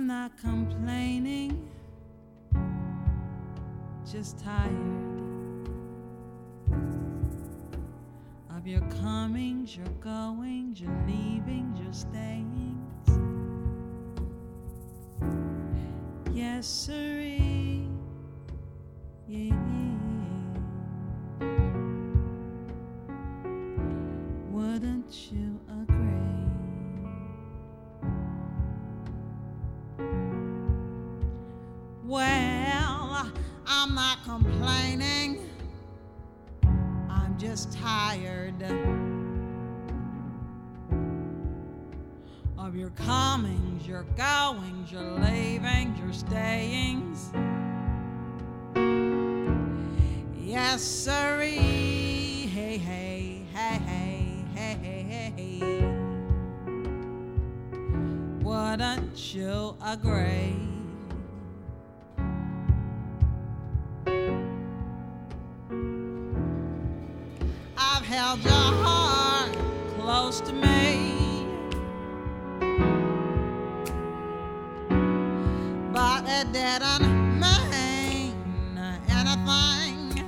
I'm not complaining, just tired of your comings, your goings, your leavings, your stayings. Yes, sirree, yeah. Wouldn't you agree? Well, I'm not complaining, I'm just tired of your comings, your goings, your leavings, your stayings. Yes, sirree, hey, hey, hey, hey, hey, hey, hey. Wouldn't you agree? I've held your heart close to me, but it didn't mean anything.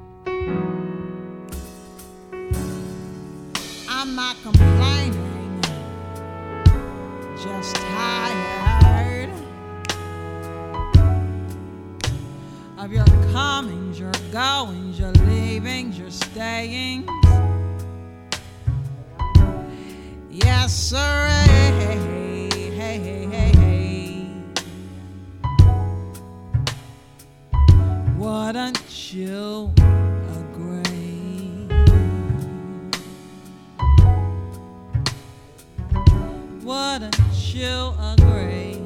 I'm not complaining, just tired of your comings, your goings, your leavings, your stayings. Yes, sir. Hey, hey, hey, hey, hey. Wouldn't you agree? Wouldn't you agree?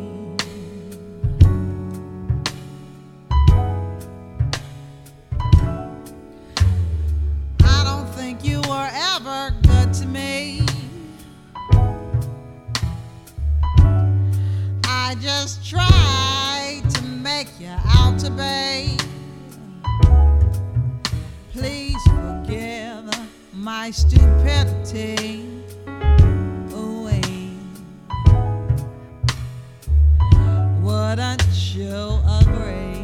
I don't think you were ever good to me. I just tried to make you out to be. Please forgive my stupidity. Ooh-wee. Wouldn't you agree?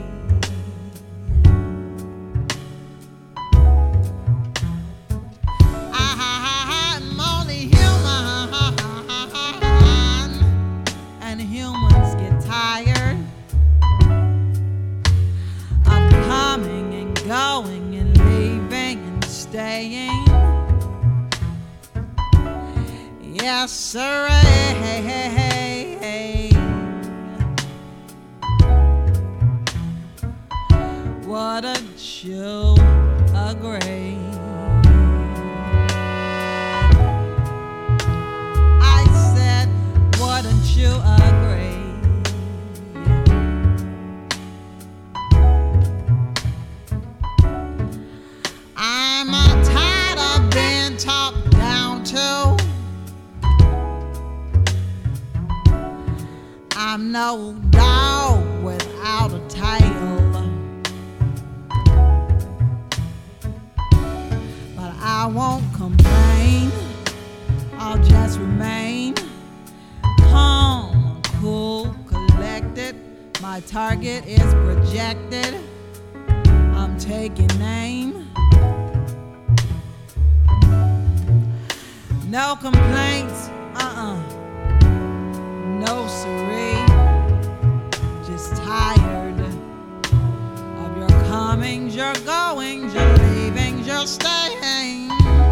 I'm only human, and humans get tired of coming and going and leaving and staying. Yes, sir. Hey, hey, hey, hey. Wouldn't you agree? I said, wouldn't you agree? I'm tired of being talked down to. I'm no dog without a tail, but I won't complain. I'll just remain calm, cool, collected. My target is projected. I'm taking aim. No complaints, no siree. Just tired of your comings, your goings, your leavings, your stayings.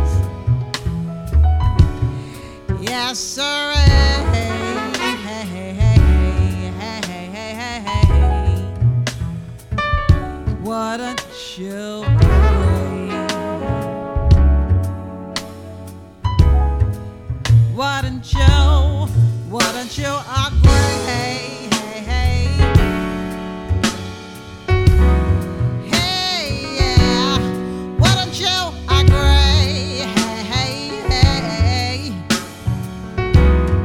Yes, sir. Hey, hey, hey, hey, hey, hey, hey, hey. Wouldn't you agree? Wouldn't you agree? Hey, hey, hey. Hey, yeah. Wouldn't you agree? Hey, hey, hey.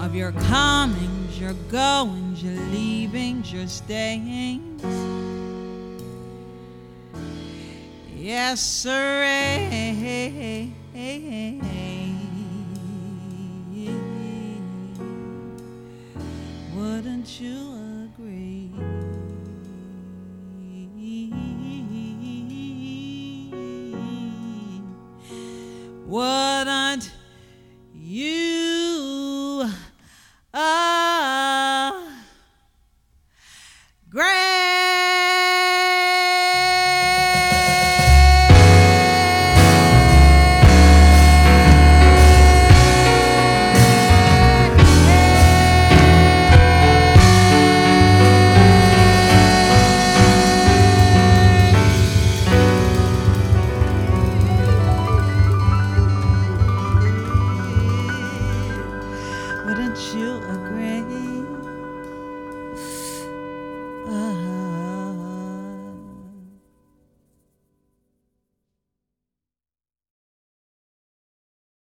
of your comings, your goings, your leavings, your stayings. Yes, sir. Wouldn't you agree? Wouldn't you agree? Wouldn't you agree?